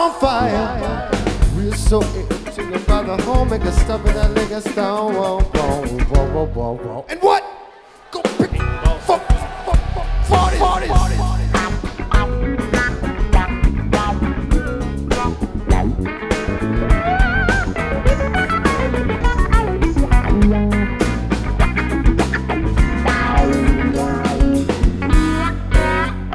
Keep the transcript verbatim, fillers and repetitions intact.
on fire. We're so into the brother home, make us stuff in that liquor stone. Whoa, whoa, whoa, whoa, whoa, whoa. And what? Go pick for, for, for, forties.